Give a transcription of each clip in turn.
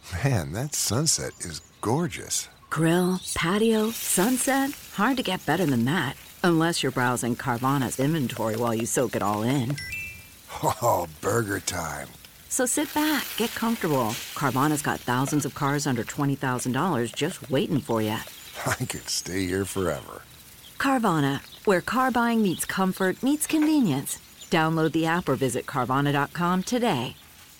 Man, that sunset is gorgeous. Grill, patio, sunset. Hard to get better than that. Unless you're browsing Carvana's inventory while you soak it all in. Oh, burger time. So sit back, get comfortable. Carvana's got thousands of cars under $20,000 just waiting for you. I could stay here forever. Carvana, where car buying meets comfort, meets convenience. Download the app or visit Carvana.com today.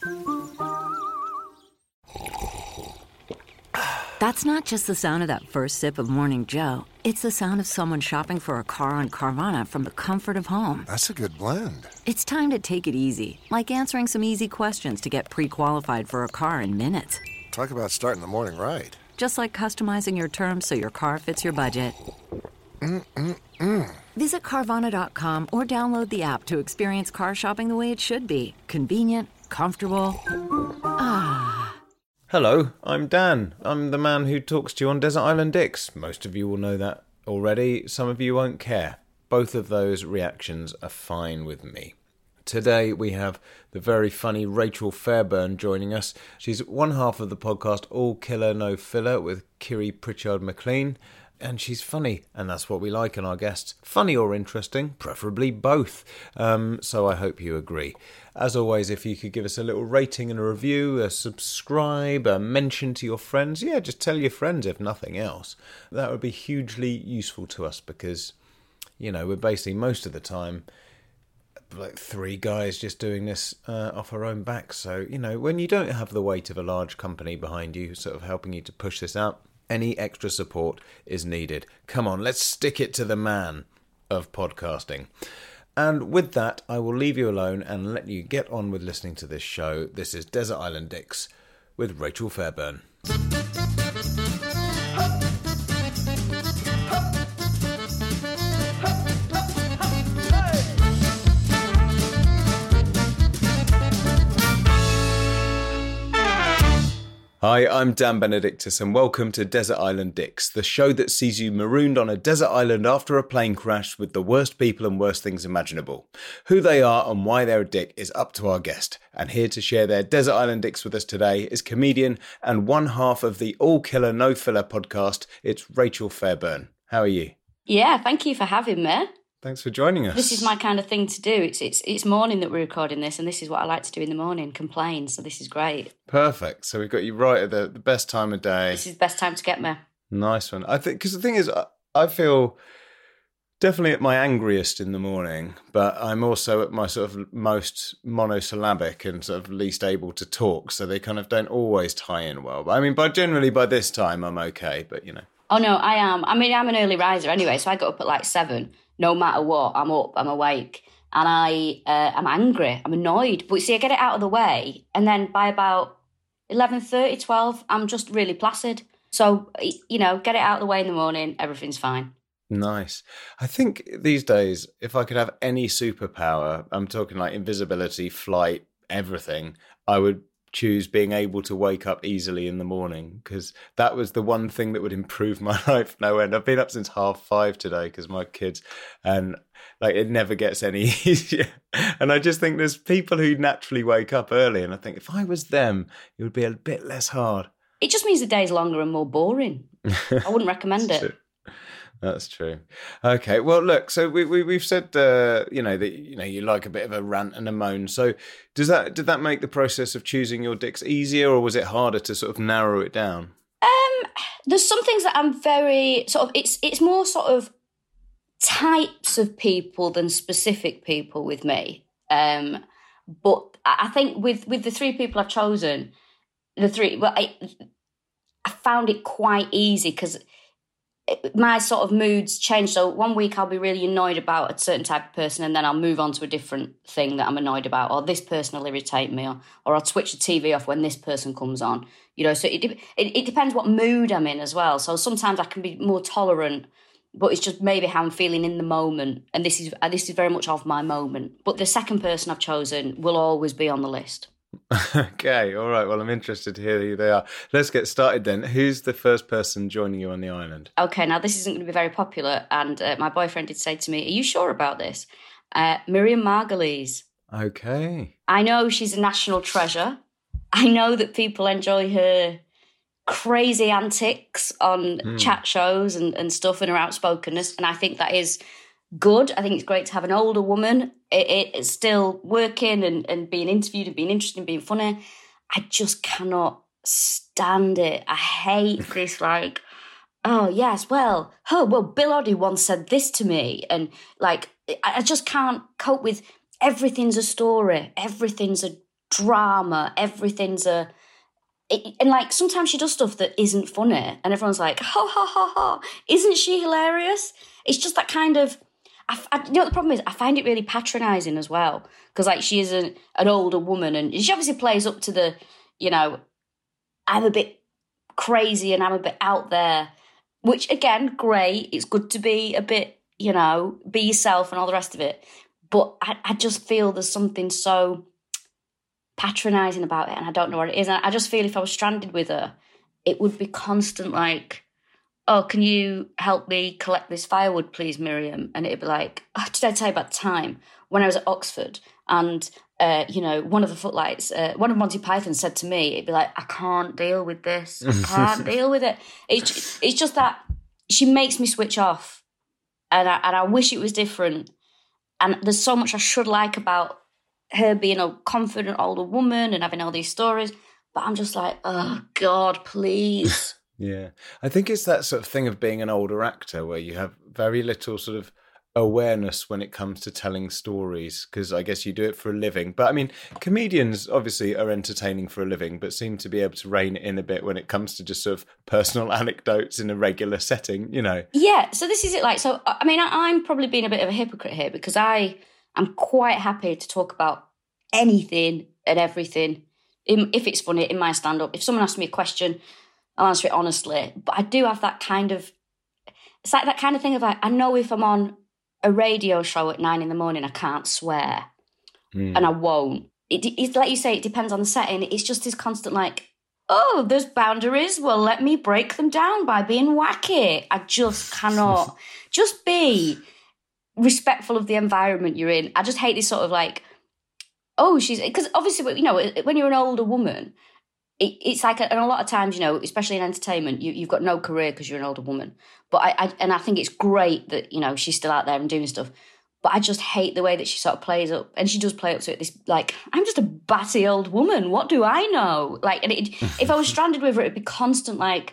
That's not just the sound of that first sip of Morning Joe. It's the sound of someone shopping for a car on Carvana from the comfort of home. That's a good blend. It's time to take it easy, like answering some easy questions to get pre-qualified for a car in minutes. Talk about starting the morning right. Just like customizing your terms so your car fits your budget. Visit Carvana.com or download the app to experience car shopping the way it should be. Convenient, comfortable. Hello, I'm Dan. I'm the man who talks to you on Desert Island Dicks. Most of you will know that already. Some of you won't care. Both of those reactions are fine with me. Today we have the very funny Rachel Fairburn joining us. She's one half of the podcast All Killer No Filler with Kiri Pritchard McLean. And she's funny, and that's what we like in our guests. Funny or interesting, preferably both. So I hope you agree. As always, if you could give us a little rating and a review, a subscribe, a mention to your friends. Yeah, just tell your friends if nothing else. That would be hugely useful to us because, you know, we're basically most of the time like three guys just doing this off our own backs. So, you know, when you don't have the weight of a large company behind you sort of helping you to push this out, any extra support is needed. Come on, let's stick it to the man of podcasting. And with that, I will leave you alone and let you get on with listening to this show. This is Desert Island Dicks with Rachel Fairburn. Hi, I'm Dan Benedictus and welcome to Desert Island Dicks, the show that sees you marooned on a desert island after a plane crash with the worst people and worst things imaginable. Who they are and why they're a dick is up to our guest, and here to share their Desert Island Dicks with us today is comedian and one half of the All Killer No Filler podcast. It's Rachel Fairburn. How are you? Yeah, thank you for having me. Thanks for joining us. This is my kind of thing to do. It's morning that we're recording this, and this is what I like to do in the morning, complain, so this is great. Perfect. So we've got you right at the best time of day. This is the best time to get me. Nice one. I think, because the thing is, I feel definitely at my angriest in the morning, but I'm also at my sort of most monosyllabic and sort of least able to talk, so they kind of don't always tie in well. But I mean, generally by this time, I'm okay, but you know. Oh, no, I am. I mean, I'm an early riser anyway, so I got up at like 7. No matter what, I'm up, I'm awake, and I'm angry, I'm annoyed. But see, I get it out of the way, and then by about 11:30, 12, I'm just really placid. So, you know, get it out of the way in the morning, everything's fine. Nice. I think these days, if I could have any superpower, I'm talking like invisibility, flight, everything, I would choose being able to wake up easily in the morning, because that was the one thing that would improve my life no end. I've been up since 5:30 today because my kids, and like it never gets any easier. And I just think there's people who naturally wake up early, and I think if I was them, it would be a bit less hard. It just means the day's longer and more boring. I wouldn't recommend it. True. That's true. Okay, well, look. So we've said, you know, that you like a bit of a rant and a moan. So did that make the process of choosing your dicks easier, or was it harder to sort of narrow it down? There's some things that I'm very sort of. It's more sort of types of people than specific people with me. But I think with the three people I've chosen, I found it quite easy because my sort of moods change. So one week I'll be really annoyed about a certain type of person, and then I'll move on to a different thing that I'm annoyed about, or this person will irritate me, or I'll switch the TV off when this person comes on. You know, so it depends what mood I'm in as well. So sometimes I can be more tolerant, but it's just maybe how I'm feeling in the moment, and this is very much of my moment. But the second person I've chosen will always be on the list. Okay, all right. Well, I'm interested to hear who they are. Let's get started then. Who's the first person joining you on the island? Okay, now this isn't going to be very popular, and my boyfriend did say to me, "Are you sure about this?" Miriam Margolyes. Okay. I know she's a national treasure. I know that people enjoy her crazy antics on chat shows and stuff and her outspokenness. And I think that is good. I think it's great to have an older woman. It's still working and being interviewed and being interesting and being funny. I just cannot stand it. I hate this, like, oh, yes, well, Bill Oddie once said this to me. And, like, I just can't cope with everything's a story. Everything's a drama. Everything's a... and, like, sometimes she does stuff that isn't funny. And everyone's like, ha, ha, ha, ha. Isn't she hilarious? It's just that kind of... you know what the problem is? I find it really patronising as well. Because, like, she is an older woman. And she obviously plays up to the, you know, I'm a bit crazy and I'm a bit out there. Which, again, great. It's good to be a bit, you know, be yourself and all the rest of it. But I just feel there's something so patronising about it, and I don't know what it is. And I just feel if I was stranded with her, it would be constant, like, oh, can you help me collect this firewood, please, Miriam? And it'd be like, oh, did I tell you about the time when I was at Oxford and, you know, one of the footlights, one of Monty Python said to me, it'd be like, I can't deal with this. I can't deal with it. It's just that she makes me switch off, and I wish it was different. And there's so much I should like about her being a confident older woman and having all these stories, but I'm just like, oh, God, please. Yeah. I think it's that sort of thing of being an older actor where you have very little sort of awareness when it comes to telling stories, because I guess you do it for a living. But I mean, comedians obviously are entertaining for a living, but seem to be able to rein it in a bit when it comes to just sort of personal anecdotes in a regular setting, you know. Yeah, so this is it. Like, so, I mean, I'm probably being a bit of a hypocrite here because I'm quite happy to talk about anything and everything if it's funny in my stand-up. If someone asks me a question, I'll answer it honestly. But I do have that kind of, it's like that kind of thing of like, I know if I'm on a radio show at 9 a.m, I can't swear, and I won't. It's like you say, it depends on the setting. It's just this constant like, oh, there's boundaries. Well, let me break them down by being wacky. I just cannot. Just be respectful of the environment you're in. I just hate this sort of like, oh, she's, because obviously, you know, when you're an older woman, it's like, and a lot of times, you know, especially in entertainment, you've got no career because you're an older woman. But I think it's great that, you know, she's still out there and doing stuff. But I just hate the way that she sort of plays up, and she does play up to it. This, like, I'm just a batty old woman. What do I know? Like, and if I was stranded with her, it'd be constant. Like,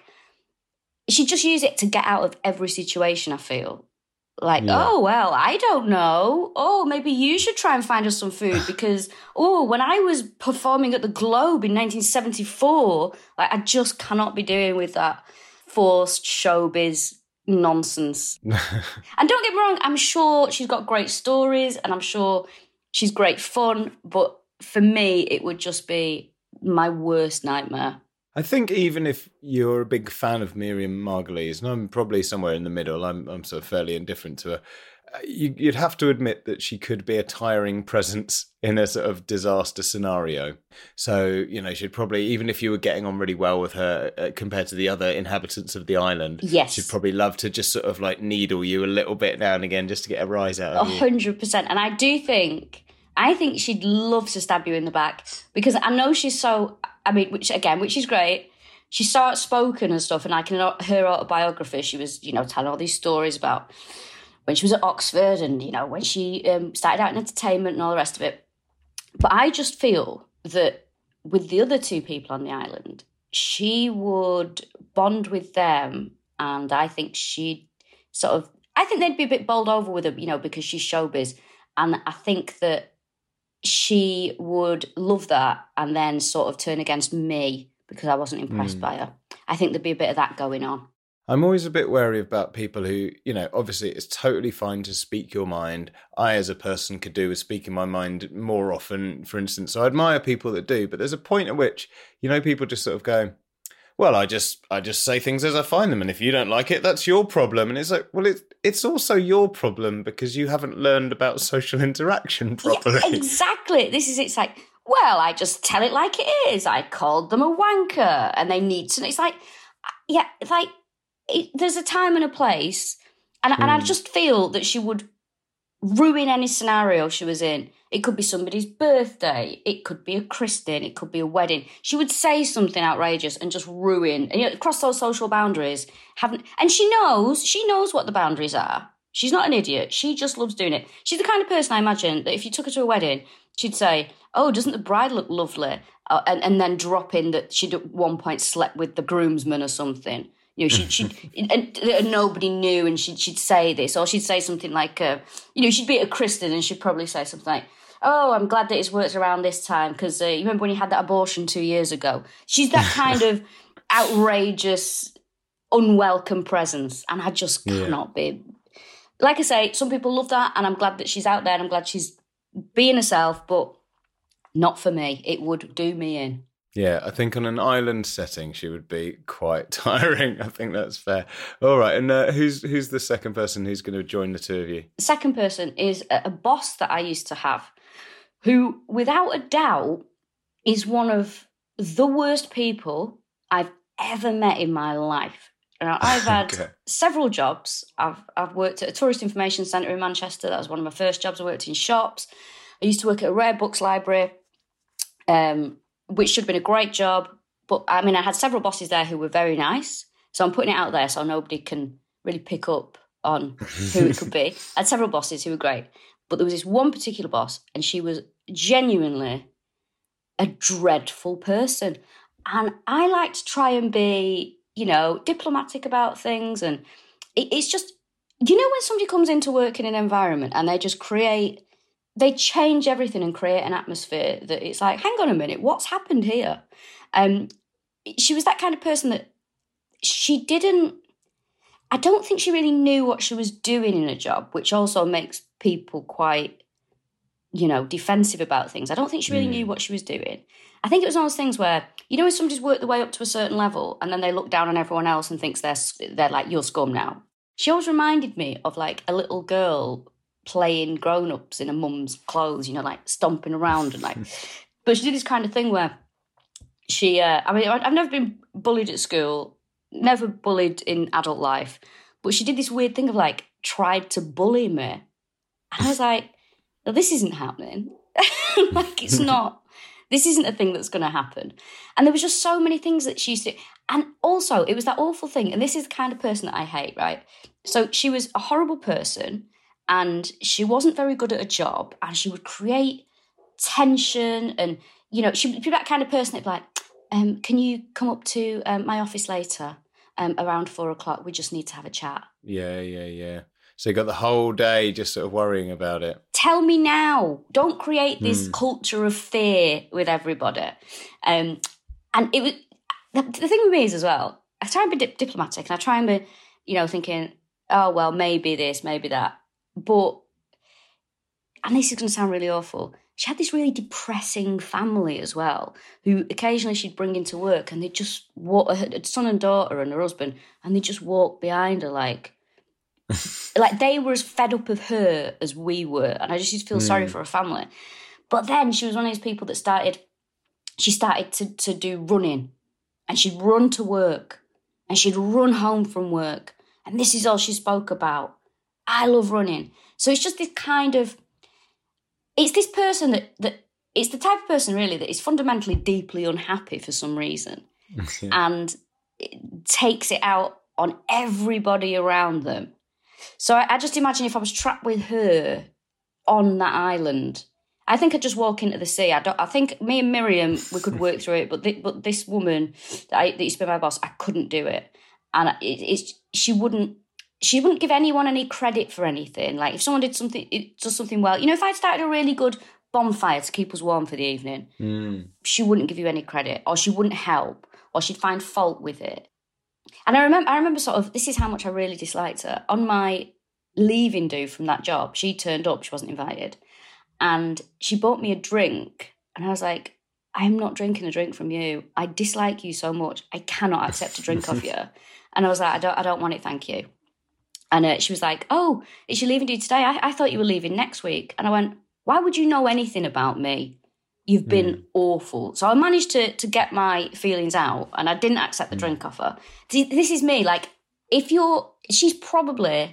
she'd just use it to get out of every situation. I feel like, oh well, I don't know. Oh, maybe you should try and find us some food because when I was performing at the Globe in 1974, like, I just cannot be doing with that forced showbiz nonsense. And don't get me wrong, I'm sure she's got great stories and I'm sure she's great fun, but for me it would just be my worst nightmare. I think even if you're a big fan of Miriam Margolyes, and I'm probably somewhere in the middle, I'm sort of fairly indifferent to her, you'd have to admit that she could be a tiring presence in a sort of disaster scenario. So, you know, she'd probably, even if you were getting on really well with her compared to the other inhabitants of the island, yes, she'd probably love to just sort of like needle you a little bit now and again just to get a rise out of you. 100%. And I think she'd love to stab you in the back because I know she's so, I mean, which is great. She's so outspoken and stuff. And like in her autobiography, she was, you know, telling all these stories about when she was at Oxford and, you know, when she started out in entertainment and all the rest of it. But I just feel that with the other two people on the island, she would bond with them. And I think she'd I think they'd be a bit bowled over with her, you know, because she's showbiz. And I think that she would love that and then sort of turn against me because I wasn't impressed by her. I think there'd be a bit of that going on. I'm always a bit wary about people who, you know, obviously it's totally fine to speak your mind. I, as a person, could do with speaking my mind more often, for instance. So I admire people that do, but there's a point at which, you know, people just sort of go, well, I just say things as I find them, and if you don't like it, that's your problem. And it's like, well, it's also your problem because you haven't learned about social interaction properly. Yeah, exactly. It's like, well, I just tell it like it is. I called them a wanker, and they need to. It's like, yeah, it's like there's a time and a place, and I just feel that she would ruin any scenario she was in. It could be somebody's birthday. It could be a christening. It could be a wedding. She would say something outrageous and just ruin, and cross those social boundaries. And she knows what the boundaries are. She's not an idiot. She just loves doing it. She's the kind of person, I imagine, that if you took her to a wedding, she'd say, "Oh, doesn't the bride look lovely?" And then drop in that she'd at one point slept with the groomsman or something. And nobody knew, and she'd say this, or she'd say something like, she'd be at a christening and she'd probably say something like, "Oh, I'm glad that it's worked around this time because you remember when you had that abortion 2 years ago?" She's that kind of outrageous, unwelcome presence, and I just cannot be. Like I say, some people love that, and I'm glad that she's out there, and I'm glad she's being herself, but not for me. It would do me in. Yeah, I think on an island setting, she would be quite tiring. I think that's fair. All right, and who's the second person who's going to join the two of you? The second person is a boss that I used to have, who, without a doubt, is one of the worst people I've ever met in my life. I've had several jobs. I've worked at a tourist information centre in Manchester. That was one of my first jobs. I worked in shops. I used to work at a rare books library, which should have been a great job. But, I mean, I had several bosses there who were very nice. So I'm putting it out there so nobody can really pick up on who it could be. I had several bosses who were great. But there was this one particular boss, and she was genuinely a dreadful person. And I like to try and be, diplomatic about things. And it's just, when somebody comes into work in an environment and they just they change everything and create an atmosphere that it's like, hang on a minute, what's happened here? She was that kind of person that I don't think she really knew what she was doing in a job, which also makes people quite, defensive about things. I don't think she really knew what she was doing. I think it was one of those things where, when somebody's worked their way up to a certain level and then they look down on everyone else and thinks they're like, "You're scum now." She always reminded me of like a little girl playing grown-ups in a mum's clothes, like stomping around and like. But she did this kind of thing where she, I've never been bullied at school, never bullied in adult life, but she did this weird thing of like tried to bully me. And I was like, "No, this isn't happening." Like, it's not. This isn't a thing that's going to happen. And there was just so many things that she used to. And also, it was that awful thing. And this is the kind of person that I hate, right? So she was a horrible person, and she wasn't very good at a job, and she would create tension. And, she would be that kind of person that'd be like, "Can you come up to my office later around 4:00? We just need to have a chat." Yeah. So you got the whole day just sort of worrying about it. Tell me now. Don't create this culture of fear with everybody. And it was the thing with me is as well, I try and be diplomatic, and I try and be, thinking, "Oh, well, maybe this, maybe that." But, and this is going to sound really awful, she had this really depressing family as well, who occasionally she'd bring into work, and they'd just walk, her son and daughter and her husband, and they'd just walk behind her like they were as fed up of her as we were. And I just used to feel sorry for her family. But then she was one of these people that started to do running, and she'd run to work and she'd run home from work. And this is all she spoke about. "I love running." So it's just this kind of, it's this person that it's the type of person really that is fundamentally deeply unhappy for some reason and it takes it out on everybody around them. So I just imagine if I was trapped with her on that island, I think I'd just walk into the sea. I think me and Miriam, we could work through it, but this woman that used to be my boss, I couldn't do it. And she wouldn't give anyone any credit for anything. Like if someone did something well, if I'd started a really good bonfire to keep us warm for the evening, she wouldn't give you any credit, or she wouldn't help, or she'd find fault with it. And I remember sort of, this is how much I really disliked her. On my leaving do from that job, she turned up, she wasn't invited, and she bought me a drink. And I was like, "I am not drinking a drink from you. I dislike you so much. I cannot accept a drink off you." And I was like, I don't want it, thank you. And she was like, "Oh, is she leaving you today? I thought you were leaving next week." And I went, "Why would you know anything about me? You've been awful." So I managed to get my feelings out, and I didn't accept the drink offer. This is me. Like, she's probably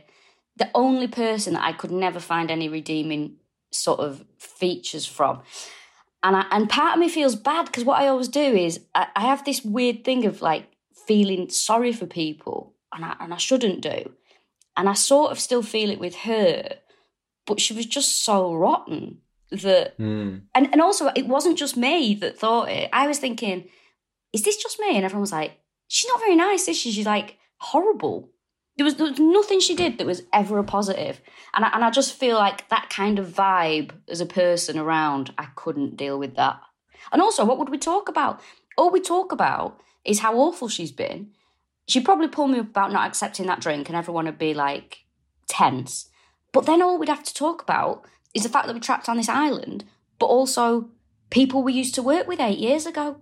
the only person that I could never find any redeeming sort of features from. And part of me feels bad because what I always do is I have this weird thing of like feeling sorry for people, and I shouldn't do. And I sort of still feel it with her, but she was just so rotten that... And also, it wasn't just me that thought it. I was thinking, is this just me? And everyone was like, she's not very nice, is she? She's like horrible. There was nothing she did that was ever a positive. And I just feel like that kind of vibe as a person around, I couldn't deal with that. And also, what would we talk about? All we talk about is how awful she's been. She'd probably pull me up about not accepting that drink and everyone would be like tense. But then all we'd have to talk about is the fact that we're trapped on this island, but also people we used to work with 8 years ago.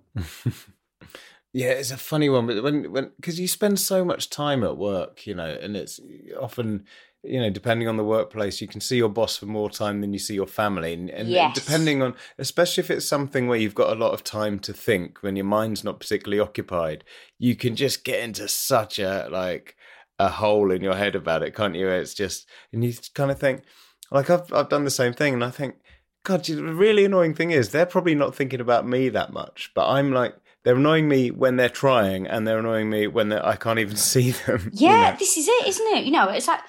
Yeah, it's a funny one, but when because you spend so much time at work, you know, and it's often, you know, depending on the workplace, you can see your boss for more time than you see your family, and Yes. depending on, especially if it's something where you've got a lot of time to think, when your mind's not particularly occupied, you can just get into such a hole in your head about it, can't you? It's just, and you kind of think, like I've done the same thing, and I think, God, the really annoying thing is they're probably not thinking about me that much, but I'm like, they're annoying me when they're trying, and they're annoying me when I can't even see them. Yeah, you know? This is it, isn't it? You know, it's like,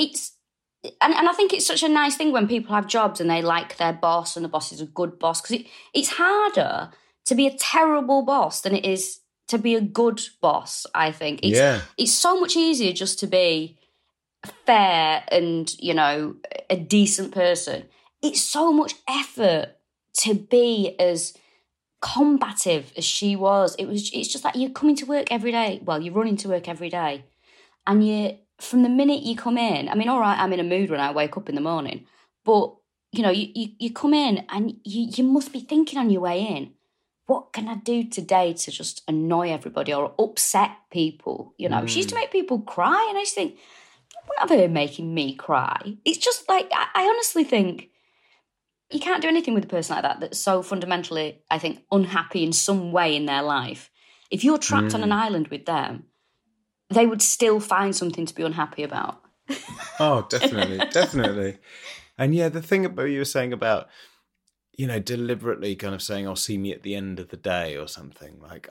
and I think it's such a nice thing when people have jobs and they like their boss and the boss is a good boss, because it's harder to be a terrible boss than it is to be a good boss, I think. It's so much easier just to be fair and, you know, a decent person. It's so much effort to be as combative as she was. It's just like you're coming to work every day. Well, you're running to work every day, and from the minute you come in, I mean, all right, I'm in a mood when I wake up in the morning, but you know, you come in and you must be thinking on your way in, what can I do today to just annoy everybody or upset people? You know, she used to make people cry, and I just think, what have her making me cry? It's just like, I honestly think you can't do anything with a person like that that's so fundamentally, I think, unhappy in some way in their life. If you're trapped on an island with them, they would still find something to be unhappy about. Oh, definitely, definitely. And yeah, the thing about you were saying about, you know, deliberately kind of saying, "Oh, see me at the end of the day" or something. Like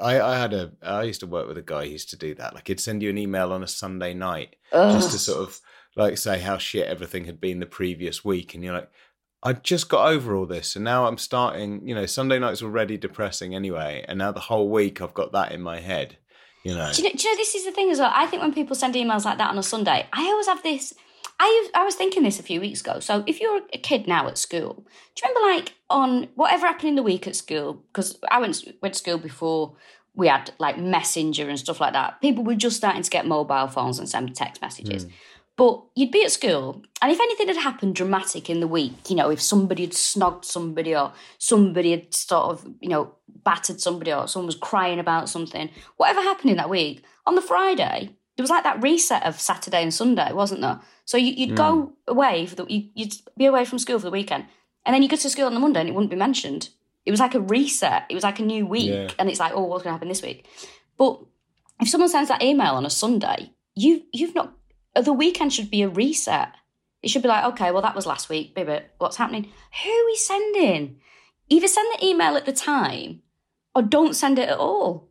I used to work with a guy who used to do that. Like he'd send you an email on a Sunday night just to sort of like say how shit everything had been the previous week, and you're like, I just got over all this, and now I'm starting, you know, Sunday night's already depressing anyway, and now the whole week I've got that in my head, you know. Do you know, this is the thing as well. I think when people send emails like that on a Sunday, I always have this, I was thinking this a few weeks ago. So if you're a kid now at school, do you remember like on whatever happened in the week at school, because I went to school before we had like Messenger and stuff like that. People were just starting to get mobile phones and send text messages. But you'd be at school, and if anything had happened dramatic in the week, you know, if somebody had snogged somebody or somebody had sort of, you know, battered somebody or someone was crying about something, whatever happened in that week, on the Friday, there was like that reset of Saturday and Sunday, wasn't there? So you'd go away, you'd be away from school for the weekend, and then you go to school on the Monday and it wouldn't be mentioned. It was like a reset. It was like a new week, and it's like, oh, what's going to happen this week? But if someone sends that email on a Sunday, you've not... The weekend should be a reset. It should be like, okay, well, that was last week, baby. What's happening? Who are we sending? Either send the email at the time or don't send it at all.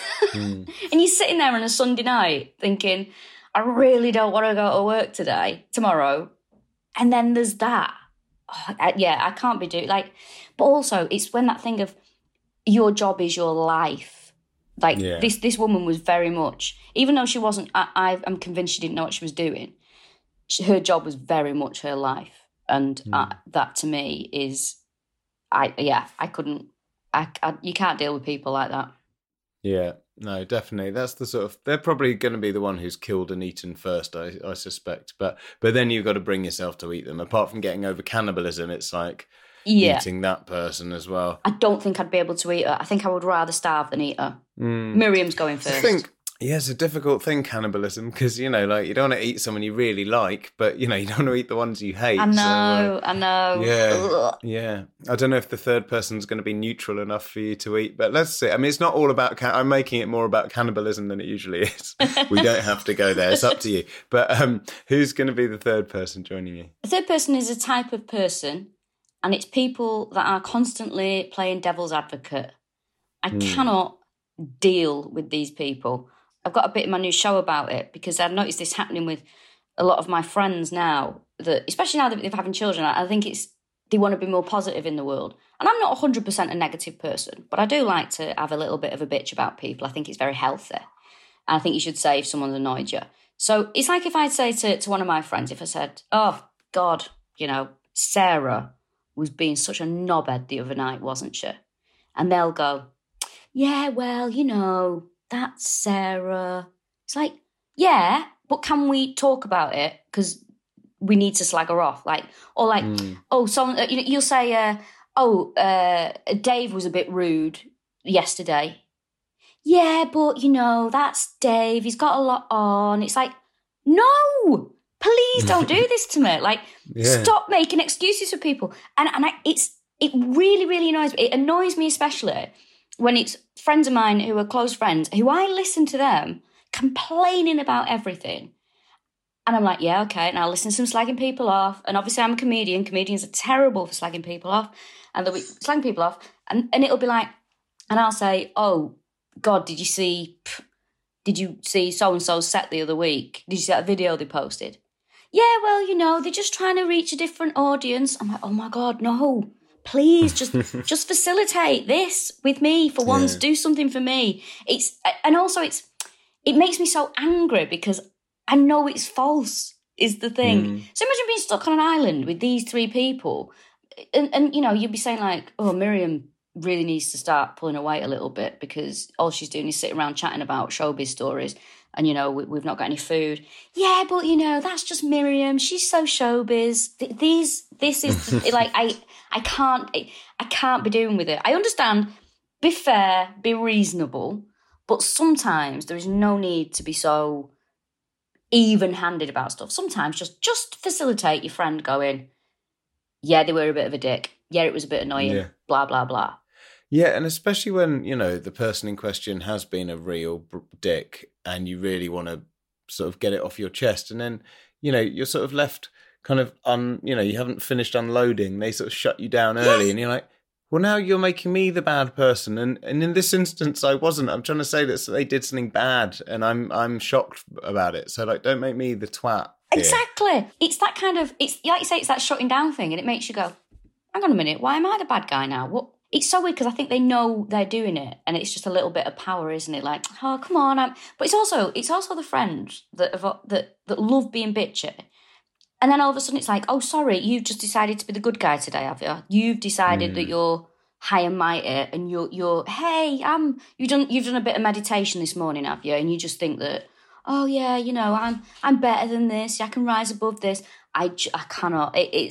And you're sitting there on a Sunday night thinking, I really don't want to go to work tomorrow. And then there's that. Oh, I can't be doing like, but also it's when that thing of your job is your life. Like this woman was very much, even though she wasn't, I'm convinced she didn't know what she was doing. Her job was very much her life. And that to me is, I couldn't, you can't deal with people like that. Yeah, no, definitely. That's the sort of, they're probably going to be the one who's killed and eaten first, I suspect. But then you've got to bring yourself to eat them. Apart from getting over cannibalism, it's like eating that person as well. I don't think I'd be able to eat her. I think I would rather starve than eat her. Miriam's going first. Yeah, it's a difficult thing, cannibalism, because, you know, like, you don't want to eat someone you really like, but, you know, you don't want to eat the ones you hate. I know. Yeah, Ugh. yeah. I don't know if the third person's going to be neutral enough for you to eat, but let's see. I mean, it's not all about... I'm making it more about cannibalism than it usually is. We don't have to go there. It's up to you. But who's going to be the third person joining you? The third person is a type of person, and it's people that are constantly playing devil's advocate. I cannot deal with these people. I've got a bit in my new show about it because I've noticed this happening with a lot of my friends now, that especially now that they're having children, I think they want to be more positive in the world. And I'm not 100% a negative person, but I do like to have a little bit of a bitch about people. I think it's very healthy. And I think you should say if someone's annoyed you. So it's like if I'd say to one of my friends, if I said, oh, God, you know, Sarah was being such a knobhead the other night, wasn't she? And they'll go, yeah, well, you know, that's Sarah. It's like, yeah, but can we talk about it? Because we need to slag her off. Like, or like, oh, someone, you'll say, Dave was a bit rude yesterday. Yeah, but, you know, that's Dave. He's got a lot on. It's like, no, please don't do this to me. Like, stop making excuses for people. And it really, really annoys me. It annoys me especially when it's friends of mine who are close friends, who I listen to them complaining about everything. And I'm like, yeah, okay. And I'll listen to some slagging people off. And obviously I'm a comedian. Comedians are terrible for slagging people off. And they'll be slagging people off. And it'll be like, and I'll say, oh, God, did you see so-and-so's set the other week? Did you see that video they posted? Yeah, well, you know, they're just trying to reach a different audience. I'm like, oh my God, no. Please just facilitate this with me for once. Do something for me. It makes me so angry because I know it's false is the thing. So imagine being stuck on an island with these three people and you know, you'd be saying like, oh, Miriam really needs to start pulling her weight a little bit because all she's doing is sitting around chatting about showbiz stories and, you know, we've not got any food. Yeah, but, you know, that's just Miriam. She's so showbiz. This is like, I can't be doing with it. I understand, be fair, be reasonable, but sometimes there is no need to be so even-handed about stuff. Sometimes just facilitate your friend going, yeah, they were a bit of a dick. Yeah, it was a bit annoying, blah, blah, blah. Yeah, and especially when, you know, the person in question has been a real dick and you really want to sort of get it off your chest. And then, you know, you're sort of left kind of you haven't finished unloading. They sort of shut you down early and you're like, well, now you're making me the bad person. And in this instance, I wasn't. I'm trying to say that they did something bad and I'm shocked about it. So, like, don't make me the twat here. Exactly. It's that kind of, it's like you say, it's that shutting down thing and it makes you go, hang on a minute, why am I the bad guy now? What? It's so weird because I think they know they're doing it and it's just a little bit of power, isn't it? Like, oh, come on. But it's also the friends that love being bitchy. And then all of a sudden it's like, oh, sorry, you've just decided to be the good guy today, have you? You've decided that you're high and mighty and you're hey, you've done a bit of meditation this morning, have you? And you just think that, oh yeah, you know, I'm better than this. I can rise above this. I cannot.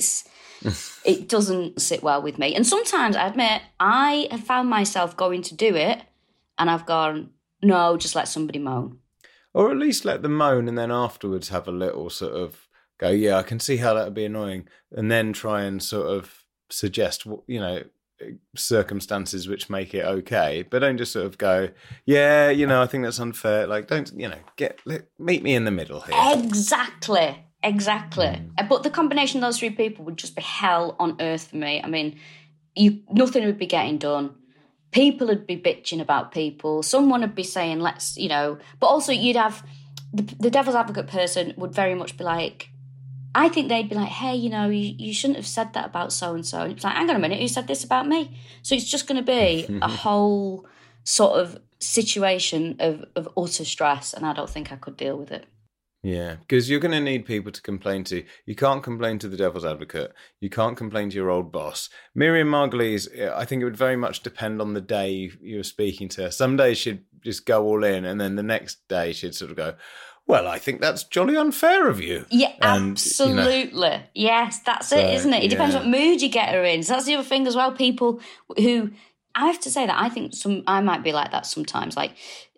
It doesn't sit well with me. And sometimes I admit I have found myself going to do it and I've gone, no, just let somebody moan. Or at least let them moan and then afterwards have a little sort of go, yeah, I can see how that would be annoying. And then try and sort of suggest, you know, circumstances which make it okay. But don't just sort of go, yeah, you know, I think that's unfair. Like, don't, you know, meet me in the middle here. Exactly. But the combination of those three people would just be hell on earth for me. I mean, nothing would be getting done. People would be bitching about people. Someone would be saying, let's, you know, but also you'd have the devil's advocate person would very much be like, I think they'd be like, hey, you know, you shouldn't have said that about so-and-so. And it's like, hang on a minute, who said this about me? So it's just going to be a whole sort of situation of utter stress. And I don't think I could deal with it. Yeah, because you're going to need people to complain to. You can't complain to the devil's advocate. You can't complain to your old boss. Miriam Margolyes, I think it would very much depend on the day you were speaking to her. Some days she'd just go all in, and then the next day she'd sort of go, well, I think that's jolly unfair of you. Yeah, and, absolutely. You know, yes, that's it, isn't it? It depends what mood you get her in. So that's the other thing as well. People who, I have to say that I think I might be like that sometimes. Like,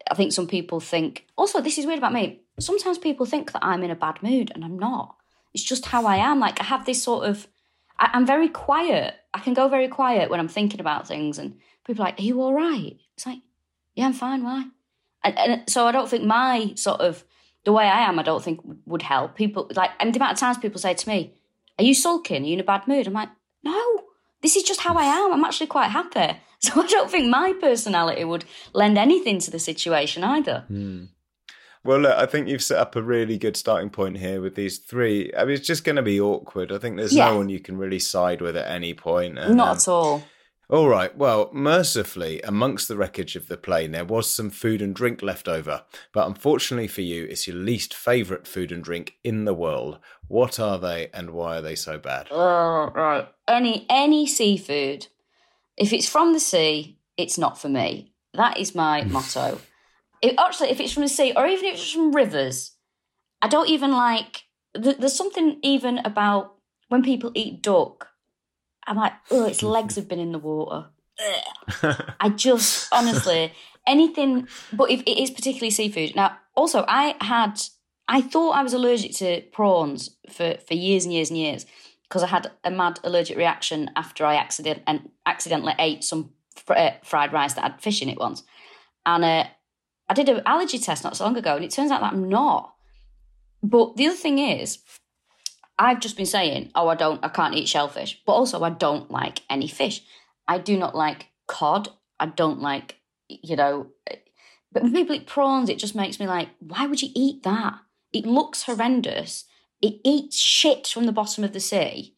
I think some people think, also, this is weird about me. Sometimes people think that I'm in a bad mood and I'm not. It's just how I am. Like I have this sort of, I'm very quiet. I can go very quiet when I'm thinking about things and people are like, are you all right? It's like, yeah, I'm fine. Why? And so I don't think my sort of, the way I am, I don't think would help. People, like, and the amount of times people say to me, are you sulking? Are you in a bad mood? I'm like, no, this is just how I am. I'm actually quite happy. So I don't think my personality would lend anything to the situation either. Well, look, I think you've set up a really good starting point here with these three. I mean, it's just going to be awkward. I think there's no one you can really side with at any point. And, not at all. All right. Well, mercifully, amongst the wreckage of the plane, there was some food and drink left over. But unfortunately for you, it's your least favourite food and drink in the world. What are they and why are they so bad? Oh, right. Any seafood, if it's from the sea, it's not for me. That is my motto. If it's from the sea, or even if it's from rivers, I don't even like... There's something even about when people eat duck. I'm like, oh, its legs have been in the water. I just, honestly, anything... But if it is particularly seafood. Now, also, I thought I was allergic to prawns for years and years and years because I had a mad allergic reaction after I accidentally ate some fried rice that had fish in it once. And I did an allergy test not so long ago, and it turns out that I'm not. But the other thing is, I've just been saying, I can't eat shellfish. But also, I don't like any fish. I do not like cod. I don't like, but when people eat prawns, it just makes me like, why would you eat that? It looks horrendous. It eats shit from the bottom of the sea.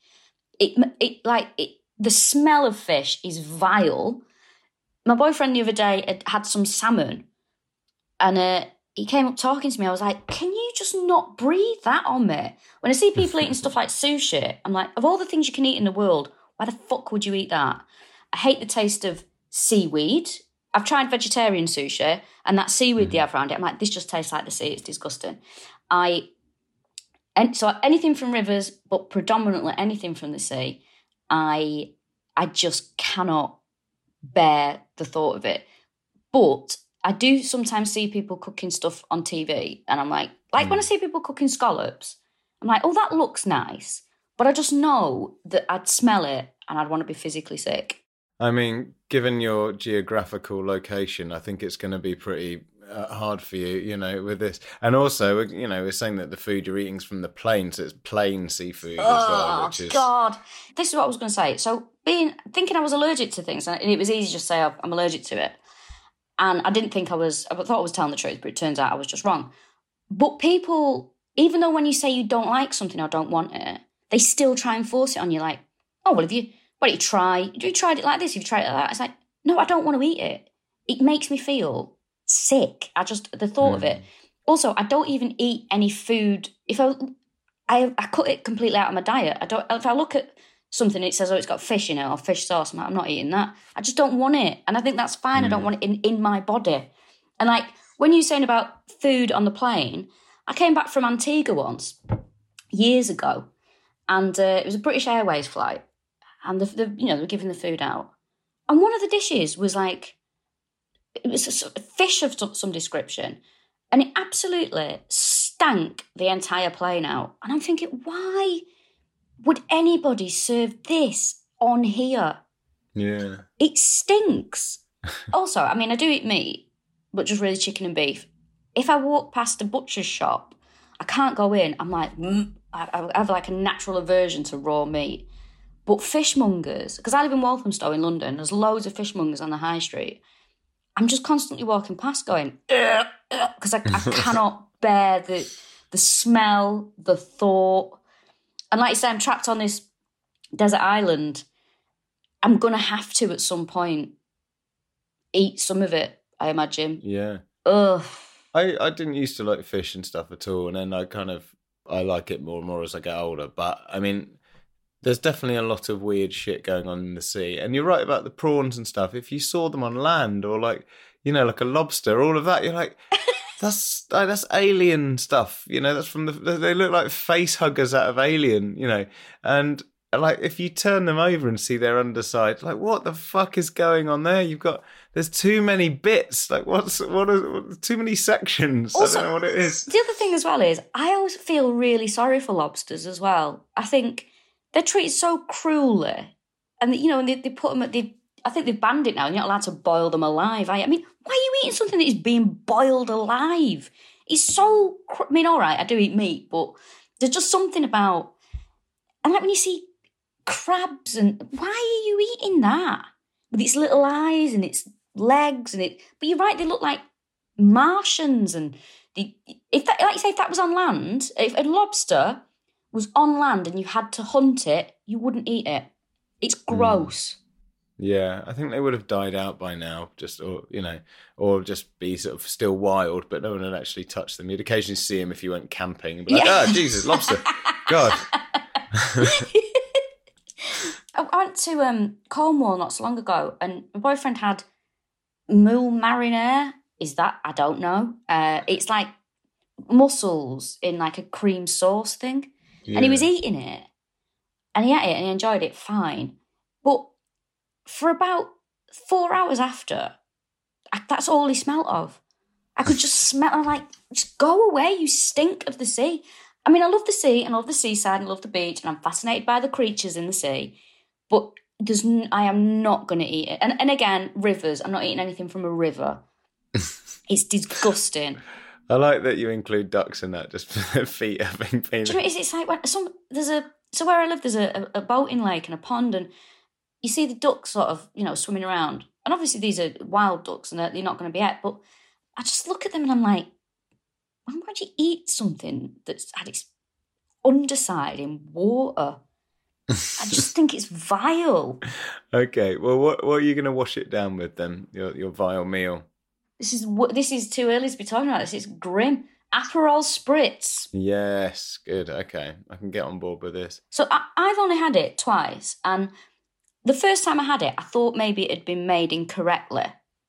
The smell of fish is vile. My boyfriend the other day had some salmon, and he came up talking to me. I was like, can you just not breathe that on me? When I see people eating stuff like sushi, I'm like, of all the things you can eat in the world, why the fuck would you eat that? I hate the taste of seaweed. I've tried vegetarian sushi, and that seaweed they have around it, I'm like, this just tastes like the sea. It's disgusting. So anything from rivers, but predominantly anything from the sea, I just cannot bear the thought of it. But I do sometimes see people cooking stuff on TV, and I'm like when I see people cooking scallops, I'm like, oh, that looks nice. But I just know that I'd smell it and I'd want to be physically sick. I mean, given your geographical location, I think it's going to be pretty hard for you, with this. And also, we're saying that the food you're eating is from the plane, so it's plain seafood as well. Which is... God. This is what I was going to say. So thinking I was allergic to things, and it was easy to just say I'm allergic to it. And I didn't think I thought I was telling the truth, but it turns out I was just wrong. But people, even though when you say you don't like something or don't want it, they still try and force it on you like, oh, well, have you tried it like this? Have you tried it like that? It's like, no, I don't want to eat it. It makes me feel sick. The thought of it. Also, I don't even eat any food. If I cut it completely out of my diet. If I look at something, it says, oh, it's got fish in it or fish sauce, I'm not eating that. I just don't want it. And I think that's fine. I don't want it in my body. And like, when you're saying about food on the plane, I came back from Antigua once, years ago, and it was a British Airways flight, and they were giving the food out. And one of the dishes was like, it was a fish of some description, and it absolutely stank the entire plane out. And I'm thinking, why would anybody serve this on here? Yeah. It stinks. Also, I mean, I do eat meat, but just really chicken and beef. If I walk past a butcher's shop, I can't go in. I'm like, I have like a natural aversion to raw meat. But fishmongers, because I live in Walthamstow in London, there's loads of fishmongers on the high street. I'm just constantly walking past going, because I cannot bear the smell, the thought. And like you say, I'm trapped on this desert island. I'm going to have to, at some point, eat some of it, I imagine. Yeah. Ugh. I didn't used to like fish and stuff at all, and then I like it more and more as I get older. But, I mean, there's definitely a lot of weird shit going on in the sea. And you're right about the prawns and stuff. If you saw them on land or like a lobster, all of that, you're like... That's alien stuff, that's from they look like face huggers out of Alien, and like, if you turn them over and see their underside, like, what the fuck is going on there? There's too many bits. Like, what are too many sections? Also, I don't know what it is. The other thing as well is I always feel really sorry for lobsters as well. I think they're treated so cruelly, and they put them I think they've banned it now. You're not allowed to boil them alive. I mean, why are you eating something that is being boiled alive? It's so. I mean, all right, I do eat meat, but there's just something about. And like when you see crabs, and why are you eating that with its little eyes and its legs and it? But you're right, they look like Martians. And if that was on land, if a lobster was on land and you had to hunt it, you wouldn't eat it. It's gross. Yeah, I think they would have died out by now, or just be sort of still wild, but no one had actually touched them. You'd occasionally see them if you went camping and be like, Jesus, lobster. God. I went to Cornwall not so long ago, and my boyfriend had moule marinaire. Is that? I don't know. It's like mussels in like a cream sauce thing. Yeah. And he was eating it, and he ate it, and he enjoyed it fine. But for about 4 hours after, that's all he smelt of. I could just smell. I'm like, just go away. You stink of the sea. I mean, I love the sea, and I love the seaside, and I love the beach, and I'm fascinated by the creatures in the sea. But I am not going to eat it. And again, rivers. I'm not eating anything from a river. It's disgusting. I like that you include ducks in that, just for their feet having been. Do you know what it is? It's like where I live, there's a boating lake and a pond, and you see the ducks sort of, swimming around. And obviously these are wild ducks and they're not going to be ate. But I just look at them and I'm like, why would you eat something that's had its underside in water? I just think it's vile. Okay, well, what are you going to wash it down with then, your vile meal? This is too early to be talking about this. It's grim. Aperol Spritz. Yes, good. Okay, I can get on board with this. So I've only had it twice, and the first time I had it, I thought maybe it had been made incorrectly.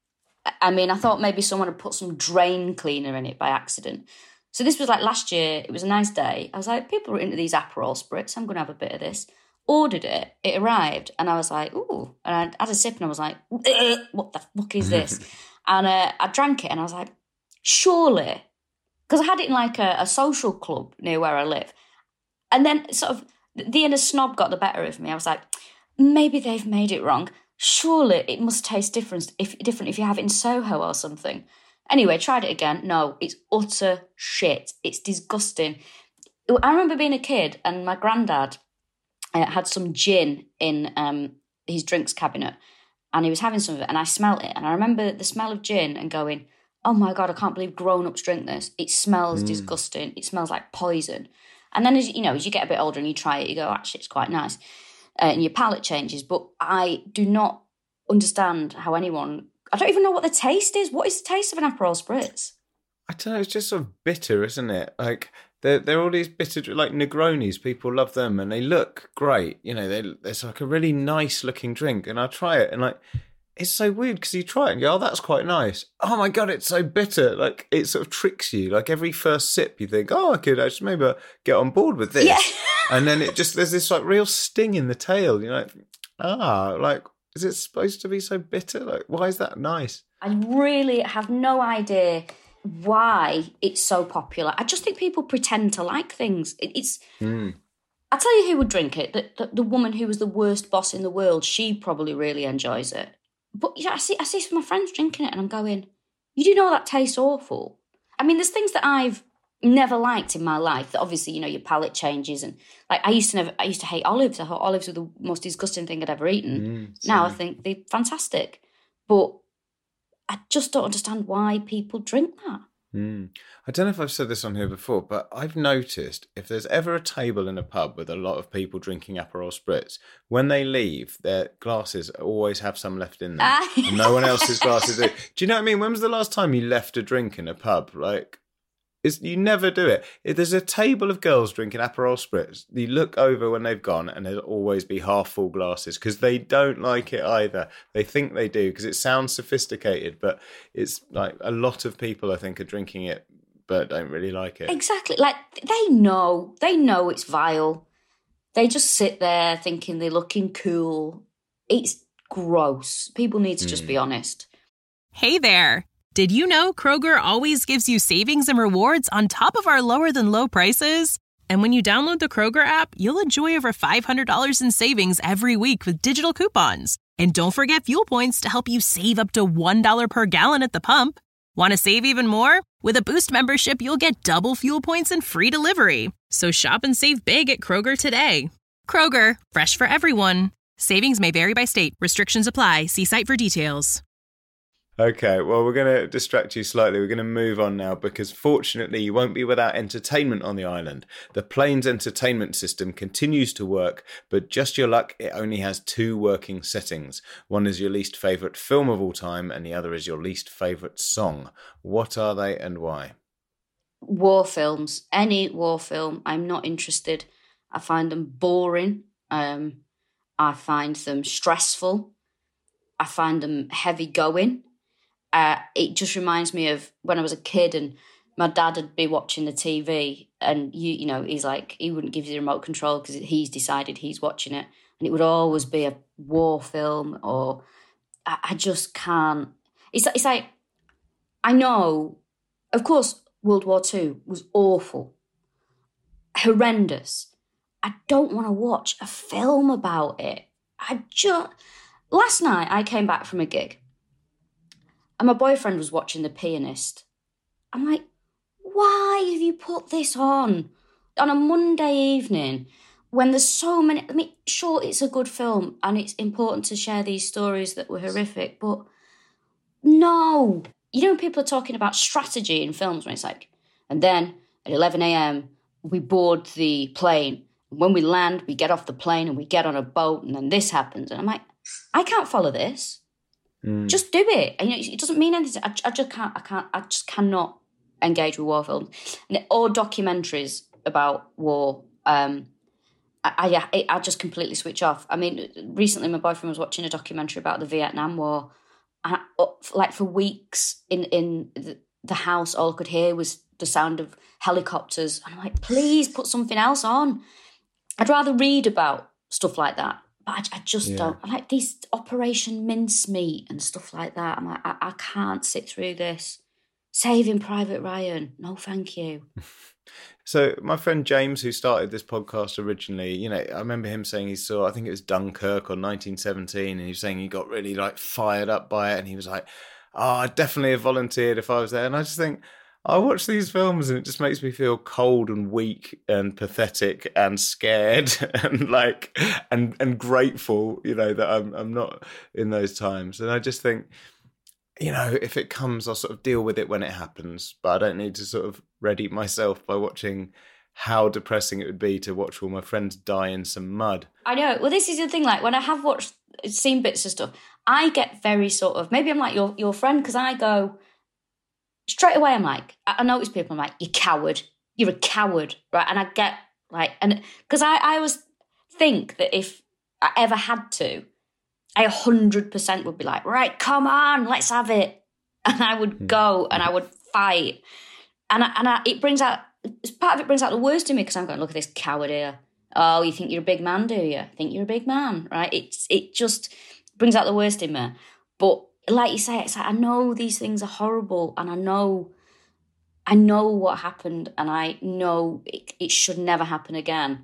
I mean, I thought maybe someone had put some drain cleaner in it by accident. So this was like last year. It was a nice day. I was like, people are into these Aperol Spritz. I'm going to have a bit of this. Ordered it. It arrived. And I was like, ooh. And I had a sip and I was like, what the fuck is this? And I drank it and I was like, surely. Because I had it in like a social club near where I live. And then sort of the inner snob got the better of me. I was like, maybe they've made it wrong. Surely it must taste different if you have it in Soho or something. Anyway, tried it again. No, it's utter shit. It's disgusting. I remember being a kid and my granddad had some gin in his drinks cabinet and he was having some of it and I smelt it. And I remember the smell of gin and going, oh my God, I can't believe grown-ups drink this. It smells disgusting. It smells like poison. And then as you get a bit older and you try it, you go, actually, it's quite nice. And your palate changes. But I do not understand how anyone... I don't even know what the taste is. What is the taste of an Aperol Spritz? I don't know. It's just sort of bitter, isn't it? Like, they're all these bitter... Like Negronis, people love them and they look great. It's like a really nice-looking drink. And I try it and, like... It's so weird because you try it and you go, oh, that's quite nice. Oh, my God, it's so bitter. Like, it sort of tricks you. Like, every first sip, you think, oh, I could actually maybe get on board with this. Yeah. And then there's this, like, real sting in the tail. You're like, is it supposed to be so bitter? Like, why is that nice? I really have no idea why it's so popular. I just think people pretend to like things. I'll tell you who would drink it. The woman who was the worst boss in the world, she probably really enjoys it. But I see some of my friends drinking it and I'm going, you do know that tastes awful. I mean, there's things that I've never liked in my life that obviously, your palate changes. And like I used to hate olives. I thought olives were the most disgusting thing I'd ever eaten. Now I think they're fantastic. But I just don't understand why people drink that. I don't know if I've said this on here before, but I've noticed if there's ever a table in a pub with a lot of people drinking Aperol Spritz, when they leave, their glasses always have some left in them. And no one else's glasses do. Do you know what I mean? When was the last time you left a drink in a pub? Like, you never do it. If there's a table of girls drinking Aperol Spritz, you look over when they've gone and there'll always be half full glasses because they don't like it either. They think they do because it sounds sophisticated, but it's like a lot of people, I think, are drinking it but don't really like it. Exactly. Like, they know it's vile. They just sit there thinking they're looking cool. It's gross. People need to just be honest. Hey there. Did you know Kroger always gives you savings and rewards on top of our lower than low prices? And when you download the Kroger app, you'll enjoy over $500 in savings every week with digital coupons. And don't forget fuel points to help you save up to $1 per gallon at the pump. Want to save even more? With a Boost membership, you'll get double fuel points and free delivery. So shop and save big at Kroger today. Kroger, fresh for everyone. Savings may vary by state. Restrictions apply. See site for details. Okay, well, we're going to distract you slightly. We're going to move on now because fortunately you won't be without entertainment on the island. The plane's entertainment system continues to work, but just your luck, it only has 2 working settings. One is your least favourite film of all time and the other is your least favourite song. What are they and why? War films. Any war film, I'm not interested. I find them boring. I find them stressful. I find them heavy going. It just reminds me of when I was a kid and my dad would be watching the TV and, you know, he's like, he wouldn't give you the remote control because he's decided he's watching it. And it would always be a war film or I just can't. It's like, I know, of course, World War II was awful, horrendous. I don't want to watch a film about it. Last night I came back from a gig and my boyfriend was watching The Pianist. I'm like, why have you put this on a Monday evening when there's so many... I mean, sure, it's a good film and it's important to share these stories that were horrific, but no. You know, people are talking about strategy in films when it's like, and then at 11 a.m, we board the plane. When we land, we get off the plane and we get on a boat and then this happens. And I'm like, I can't follow this. Just do it. And, you know, it doesn't mean anything. I just cannot engage with war films or documentaries about war. I just completely switch off. I mean, recently my boyfriend was watching a documentary about the Vietnam War, and like for weeks in the house, all I could hear was the sound of helicopters. And I'm like, please put something else on. I'd rather read about stuff like that. But I just don't. I like these Operation Mincemeat and stuff like that. I'm like, I can't sit through this. Saving Private Ryan. No, thank you. So my friend James, who started this podcast originally, you know, I remember him saying he saw, I think it was Dunkirk on 1917, and he was saying he got really like fired up by it, and he was like, oh, I'd definitely have volunteered if I was there. And I just think, I watch these films and it just makes me feel cold and weak and pathetic and scared and like and grateful, you know, that I'm not in those times. And I just think, you know, if it comes, I'll sort of deal with it when it happens. But I don't need to sort of ready myself by watching how depressing it would be to watch all my friends die in some mud. I know. Well, this is the thing. Like when I have seen bits of stuff, I get very sort of, maybe I'm like your friend, because I go... Straight away, I'm like, I notice people, I'm like, you coward. You're a coward, right? And I get like, and because I always think that if I ever had to, I 100% would be like, right, come on, let's have it. And I would go and I would fight. And it brings out, part of it brings out the worst in me because I'm going, look at this coward here. Oh, you think you're a big man, do you? Think you're a big man, right? It just brings out the worst in me. But like you say, it's like, I know these things are horrible and I know what happened and I know it should never happen again.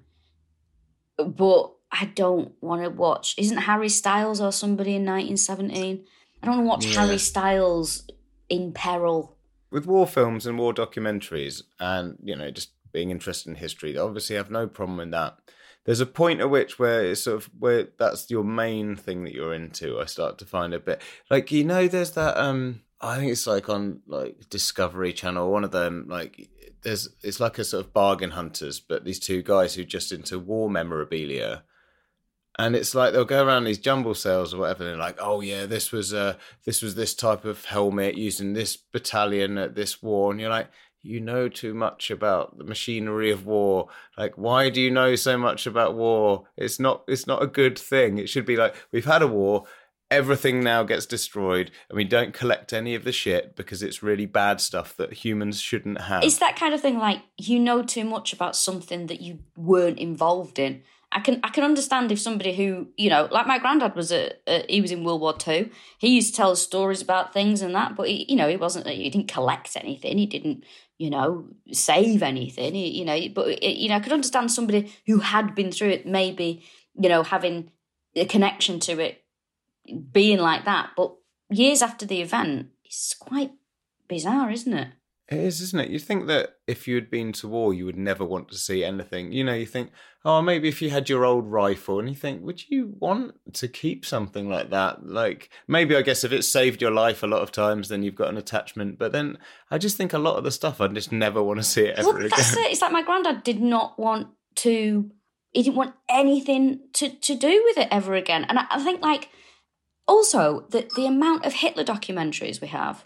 But I don't want to watch. Isn't Harry Styles or somebody in 1917? I don't want to watch Harry Styles in peril. With war films and war documentaries and, you know, just being interested in history, obviously I have no problem with that. There's a point at which where it's sort of where that's your main thing that you're into. I start to find a bit like, you know, there's that I think it's like on like Discovery Channel, one of them, like it's like a sort of bargain hunters, but these two guys who are just into war memorabilia. And it's like they'll go around these jumble sales or whatever, and they're like, oh yeah, this was this type of helmet used in this battalion at this war, and you're like, you know too much about the machinery of war. Like, why do you know so much about war? It's not a good thing. It should be like, we've had a war, everything now gets destroyed, and we don't collect any of the shit because it's really bad stuff that humans shouldn't have. It's that kind of thing, like, you know too much about something that you weren't involved in. I can understand if somebody who, you know, like my granddad he was in World War II. He used to tell us stories about things and that, but he didn't collect anything. He didn't, you know, save anything. I could understand somebody who had been through it, maybe, you know, having a connection to it, being like that. But years after the event, it's quite bizarre, isn't it? It is, isn't it? You think that if you had been to war, you would never want to see anything. You know, you think, oh, maybe if you had your old rifle, and you think, would you want to keep something like that? Like, maybe, I guess, if it saved your life a lot of times, then you've got an attachment. But then I just think a lot of the stuff, I'd just never want to see it ever again. That's it. It's like my granddad did not want to, he didn't want anything to do with it ever again. And I think, like, also, the amount of Hitler documentaries we have,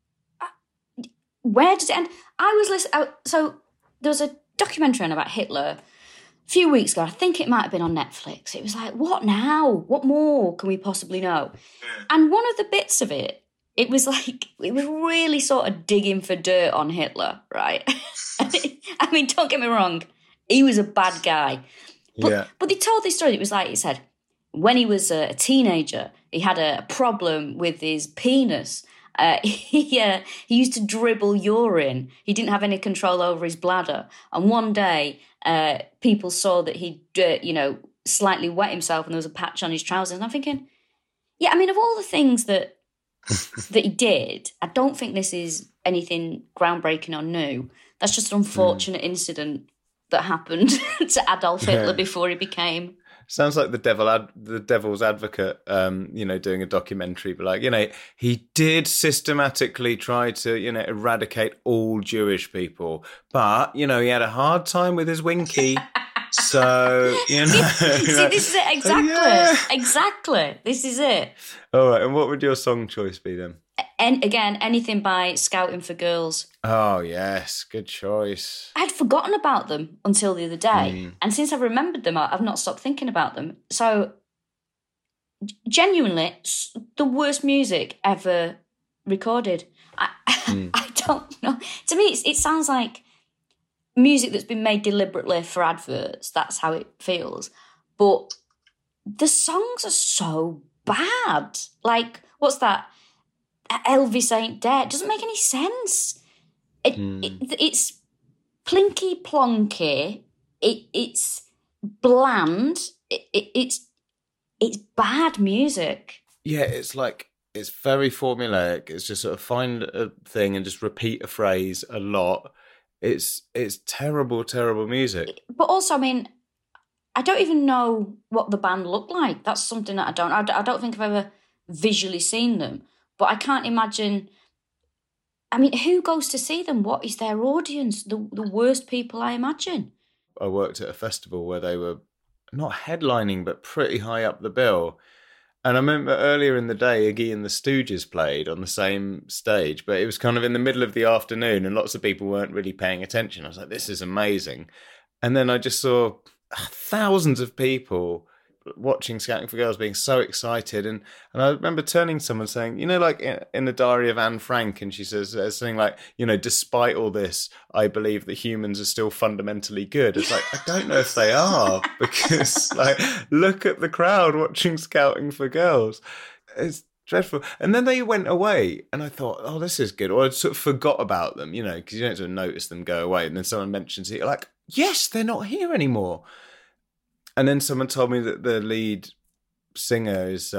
where does it end? I was listening. So there was a documentary on about Hitler a few weeks ago. I think it might have been on Netflix. It was like, what now? What more can we possibly know? And one of the bits of it, it was really sort of digging for dirt on Hitler, right? I mean, don't get me wrong, he was a bad guy. But they told this story. It was like, he said, when he was a teenager, he had a problem with his penis. He used to dribble urine. He didn't have any control over his bladder. And one day, people saw that he'd, slightly wet himself and there was a patch on his trousers. And I'm thinking, yeah, I mean, of all the things that he did, I don't think this is anything groundbreaking or new. That's just an unfortunate incident that happened to Adolf Hitler before he became... Sounds like the devil's advocate, doing a documentary, but like, he did systematically try to, eradicate all Jewish people, but, he had a hard time with his winky. So, See, this is it. Exactly. Yeah. Exactly. This is it. All right. And what would your song choice be then? And again, anything by Scouting for Girls. Oh, yes. Good choice. I had forgotten about them until the other day. And since I've remembered them, I've not stopped thinking about them. So, genuinely, the worst music ever recorded. I don't know. To me, it sounds like music that's been made deliberately for adverts. That's how it feels. But the songs are so bad. Like, what's that? Elvis Ain't Dead. It doesn't make any sense. It's plinky plonky. It's bland. It's bad music. Yeah, it's very formulaic. It's just sort of find a thing and just repeat a phrase a lot. It's terrible, terrible music. But also, I mean, I don't even know what the band look like. That's something that I don't think I've ever visually seen them. But I can't imagine... I mean, who goes to see them? What is their audience? The worst people, I imagine. I worked at a festival where they were not headlining, but pretty high up the bill. And I remember earlier in the day, Iggy and the Stooges played on the same stage, but it was kind of in the middle of the afternoon and lots of people weren't really paying attention. I was like, this is amazing. And then I just saw thousands of people watching Scouting for Girls being so excited, and I remember turning to someone saying, like in the Diary of Anne Frank, and she says something like, despite all this, I believe that humans are still fundamentally good. It's like, I don't know if they are, because like, look at the crowd watching Scouting for Girls. It's dreadful. And then they went away, and I thought, oh, this is good. Or I sort of forgot about them, because you don't sort of notice them go away, and then someone mentions it, you're like, yes, they're not here anymore. And then someone told me that the lead singer is,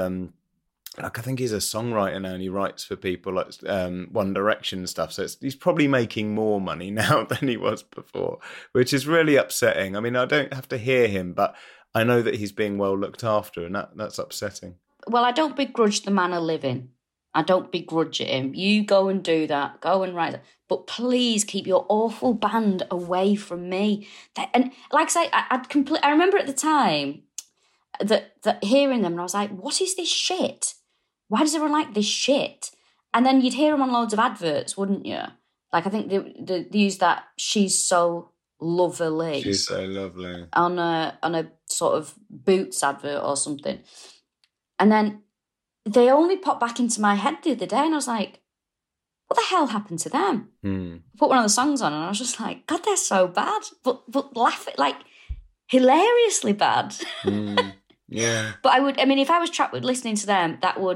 I think he's a songwriter now, and he writes for people like One Direction and stuff. So he's probably making more money now than he was before, which is really upsetting. I mean, I don't have to hear him, but I know that he's being well looked after, and that's upsetting. Well, I don't begrudge the man a living. I don't begrudge it him. You go and do that. Go and write that. But please keep your awful band away from me. And like I say, I remember at the time that hearing them, and I was like, what is this shit? Why does everyone like this shit? And then you'd hear them on loads of adverts, wouldn't you? Like, I think they use that "She's So Lovely." She's so lovely. On a sort of Boots advert or something. And then they only popped back into my head the other day, and I was like, what the hell happened to them? Put one of the songs on, and I was just like, God, they're so bad. But laugh at, like, hilariously bad. Yeah. But if I was trapped with listening to them,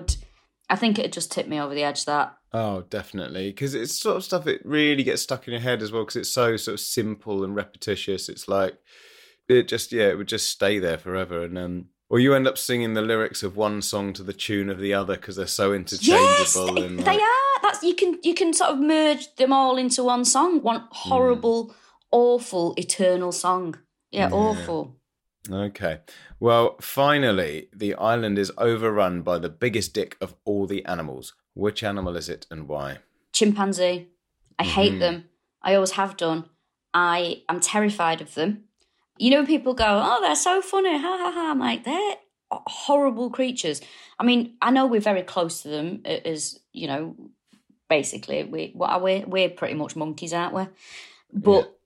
I think it'd just tip me over the edge, that. Oh, definitely. Because it's sort of stuff, it really gets stuck in your head as well, because it's so sort of simple and repetitious. It's like, it would just stay there forever. And or you end up singing the lyrics of one song to the tune of the other because they're so interchangeable. Yes, they are. You can sort of merge them all into one song, one horrible, awful, eternal song. Yeah, awful. Okay. Well, finally, the island is overrun by the biggest dick of all the animals. Which animal is it and why? Chimpanzee. I hate them. I always have done. I am terrified of them. You know, when people go, oh, they're so funny, ha, ha, ha. I'm like, they're horrible creatures. I mean, I know we're very close to them as, you know, basically, we're pretty much monkeys, aren't we? But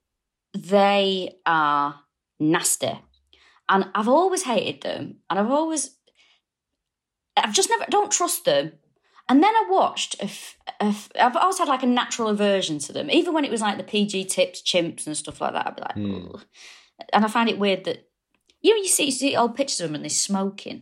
they are nasty. And I've always hated them. And I've just never, don't trust them. And then I watched, I've always had like a natural aversion to them. Even when it was like the PG tips, chimps and stuff like that, I'd be like, ugh. And I find it weird that, you see old pictures of them and they're smoking.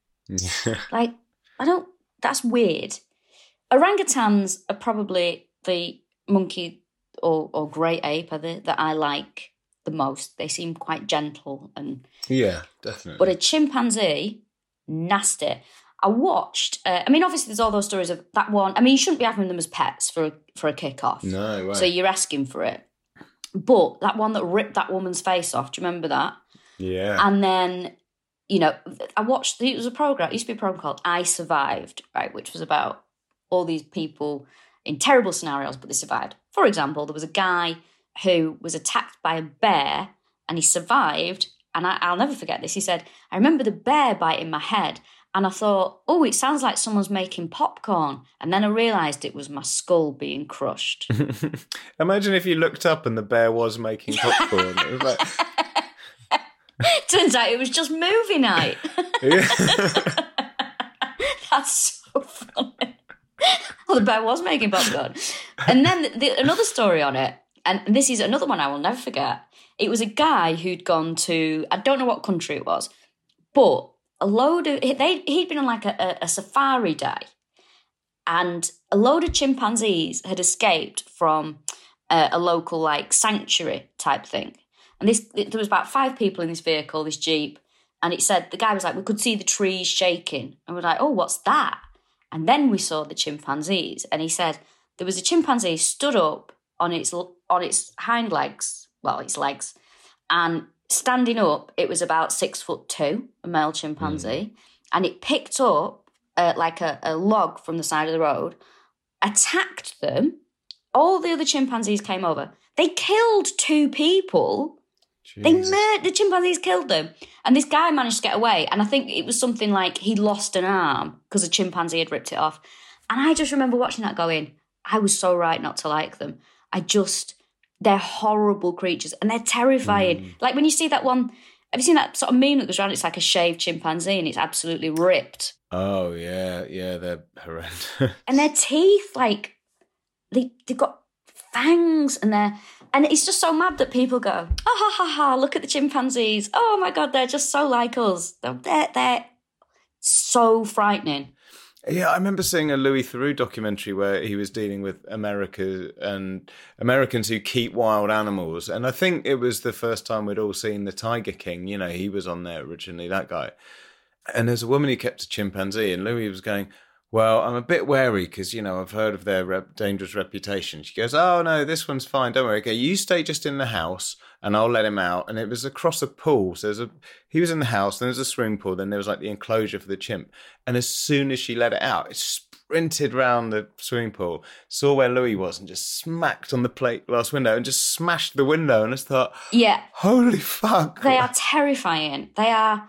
Like, that's weird. Orangutans are probably the monkey or great ape that I like the most. They seem quite gentle and... Yeah, definitely. But a chimpanzee, nasty. I watched... obviously there's all those stories of that one. I mean, you shouldn't be having them as pets for a kick-off. No way. So you're asking for it. But that one that ripped that woman's face off, do you remember that? Yeah. And then, you know, I watched... It used to be a program called I Survived, right, which was about all these people in terrible scenarios, but they survived. For example, there was a guy who was attacked by a bear and he survived. And I'll never forget this. He said, I remember the bear biting my head and I thought, oh, it sounds like someone's making popcorn. And then I realised it was my skull being crushed. Imagine if you looked up and the bear was making popcorn. It was like... Turns out it was just movie night. That's so funny. Well, the bear was making popcorn. And then another story on it, and this is another one I will never forget. It was a guy who'd gone to, I don't know what country it was, but he'd been on like a safari day, and a load of chimpanzees had escaped from a local like sanctuary type thing. And there was about 5 people in this vehicle, this Jeep, and it said, the guy was like, we could see the trees shaking. And we're like, oh, what's that? And then we saw the chimpanzees, and he said there was a chimpanzee stood up on its hind legs, well, its legs, and standing up, it was about 6'2", a male chimpanzee, and it picked up like a log from the side of the road, attacked them. All the other chimpanzees came over. They killed 2 people. The chimpanzees killed them. And this guy managed to get away. And I think it was something like he lost an arm because a chimpanzee had ripped it off. And I just remember watching that going, I was so right not to like them. They're horrible creatures and they're terrifying. Like when you see that one, have you seen that sort of meme that goes around? It's like a shaved chimpanzee and it's absolutely ripped. Oh, yeah, they're horrendous. And their teeth, like, they've got fangs and it's just so mad that people go, oh, ha, ha, ha, look at the chimpanzees. Oh, my God, they're just so like us. They're so frightening. Yeah, I remember seeing a Louis Theroux documentary where he was dealing with America and Americans who keep wild animals. And I think it was the first time we'd all seen the Tiger King. You know, he was on there originally, that guy. And there's a woman who kept a chimpanzee and Louis was going, well, I'm a bit wary because, you know, I've heard of their dangerous reputation. She goes, oh, no, this one's fine. Don't worry. Okay, you stay just in the house and I'll let him out. And it was across a pool. So he was in the house, then there was a swimming pool, then there was like the enclosure for the chimp. And as soon as she let it out, it sprinted round the swimming pool, saw where Louis was and just smacked on the plate glass window and just smashed the window. And I just thought, yeah, holy fuck. They are terrifying. They are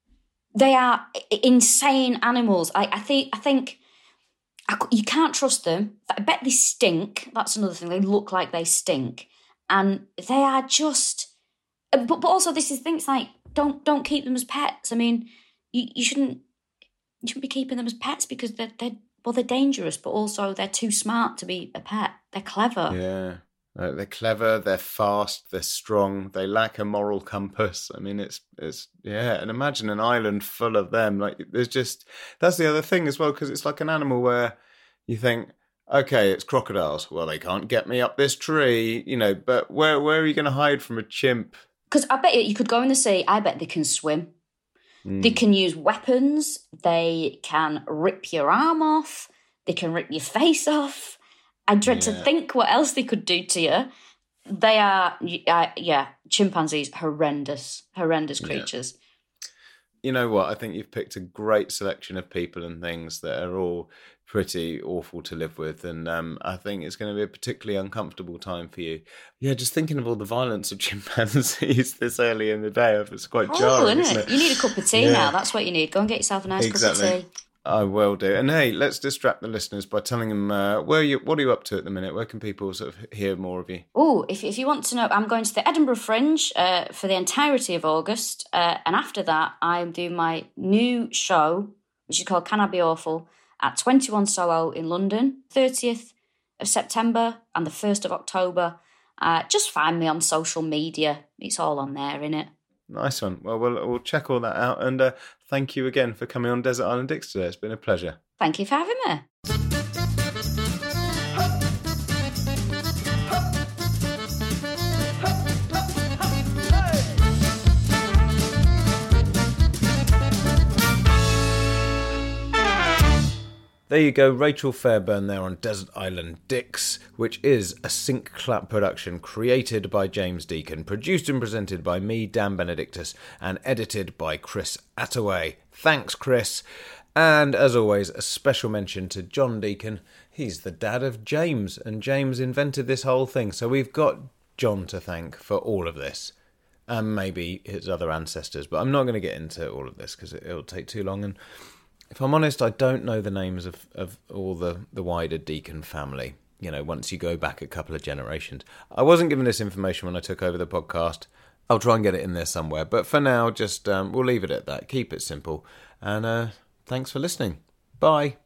insane animals. I think you can't trust them. I bet they stink. That's another thing. They look like they stink, and they are just. But also, this is things like don't keep them as pets. I mean, you shouldn't be keeping them as pets because they're dangerous, but also they're too smart to be a pet. They're clever. Yeah. They're clever, they're fast, they're strong, they lack a moral compass. I mean, it's and imagine an island full of them. Like, that's the other thing as well, because it's like an animal where you think, okay, it's crocodiles. Well, they can't get me up this tree, but where are you going to hide from a chimp? Because I bet you could go in the sea, I bet they can swim. They can use weapons, they can rip your arm off, they can rip your face off. I dread to think what else they could do to you. They are, chimpanzees, horrendous creatures. You know what? I think you've picked a great selection of people and things that are all pretty awful to live with. And I think it's going to be a particularly uncomfortable time for you. Yeah, just thinking of all the violence of chimpanzees this early in the day, it's quite jarring, isn't it? You need a cup of tea now. That's what you need. Go and get yourself a nice cup of tea. I will do. And hey, let's distract the listeners by telling them what are you up to at the minute? Where can people sort of hear more of you? Oh, if you want to know, I'm going to the Edinburgh Fringe for the entirety of August. And after that, I'm doing my new show, which is called Can I Be Awful, at 21 Soho in London, 30th of September and the 1st of October. Just find me on social media. It's all on there, innit? Nice one. Well, we'll check all that out. And thank you again for coming on Desert Island Dicks today. It's been a pleasure. Thank you for having me. There you go, Rachel Fairburn there on Desert Island Dicks, which is a Sync Clap production created by James Deacon, produced and presented by me, Dan Benedictus, and edited by Chris Attaway. Thanks, Chris. And as always, a special mention to John Deacon. He's the dad of James, and James invented this whole thing, so we've got John to thank for all of this. And maybe his other ancestors, but I'm not going to get into all of this because it'll take too long. And if I'm honest, I don't know the names of all the wider Deacon family, once you go back a couple of generations. I wasn't given this information when I took over the podcast. I'll try and get it in there somewhere. But for now, just we'll leave it at that. Keep it simple. And thanks for listening. Bye.